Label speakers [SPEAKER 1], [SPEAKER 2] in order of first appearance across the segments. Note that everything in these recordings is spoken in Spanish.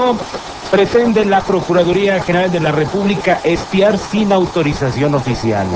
[SPEAKER 1] ¿Cómo pretende la Procuraduría General de la República espiar sin autorización oficial?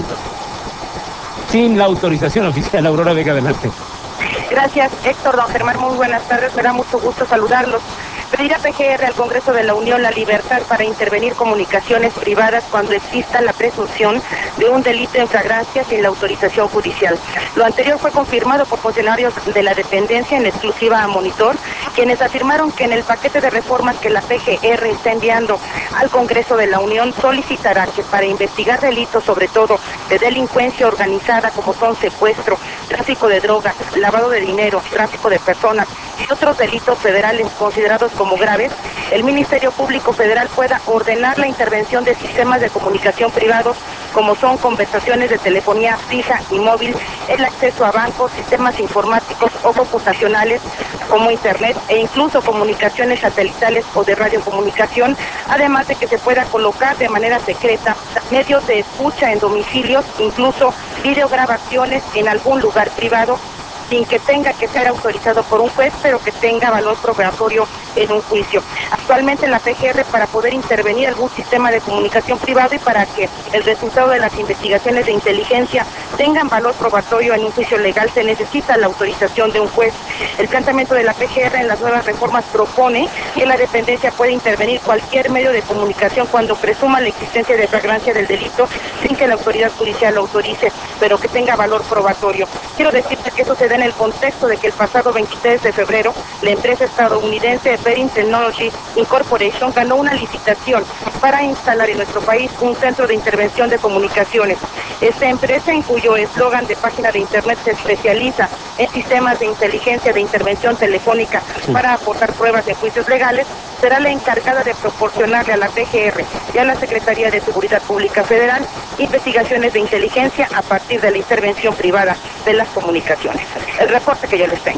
[SPEAKER 1] Sin la autorización oficial. Aurora Vega, adelante.
[SPEAKER 2] Gracias, Héctor. Don Germán, muy buenas tardes. Me da mucho gusto saludarlos. Pedirá PGR al Congreso de la Unión la libertad para intervenir comunicaciones privadas cuando exista la presunción de un delito en flagrancia sin la autorización judicial. Lo anterior fue confirmado por funcionarios de la dependencia en exclusiva a Monitor, quienes afirmaron que en el paquete de reformas que la PGR está enviando al Congreso de la Unión solicitará que para investigar delitos, sobre todo de delincuencia organizada como son secuestro, tráfico de drogas, lavado de dinero, tráfico de personas y otros delitos federales considerados como graves, el Ministerio Público Federal pueda ordenar la intervención de sistemas de comunicación privados como son conversaciones de telefonía fija y móvil, el acceso a bancos, sistemas informáticos o computacionales como internet e incluso comunicaciones satelitales o de radiocomunicación, además de que se pueda colocar de manera secreta medios de escucha en domicilios, incluso videograbaciones en algún lugar privado, sin que tenga que ser autorizado por un juez, pero que tenga valor probatorio en un juicio. Actualmente la PGR, para poder intervenir algún sistema de comunicación privado y para que el resultado de las investigaciones de inteligencia tengan valor probatorio en un juicio legal, se necesita la autorización de un juez. El planteamiento de la PGR en las nuevas reformas propone que la dependencia puede intervenir cualquier medio de comunicación cuando presuma la existencia de flagrancia del delito sin que la autoridad judicial lo autorice, pero que tenga valor probatorio. Quiero decirte que eso se da en el contexto de que el pasado 23 de febrero la empresa estadounidense Bering Technology Incorporation ganó una licitación para instalar en nuestro país un centro de intervención de comunicaciones. Esta empresa, en cuyo eslogan de página de internet se especializa en sistemas de inteligencia de intervención telefónica para aportar pruebas en juicios legales, será la encargada de proporcionarle a la PGR y a la Secretaría de Seguridad Pública Federal investigaciones de inteligencia a partir de la intervención privada de las comunicaciones. El reporte que yo les tengo.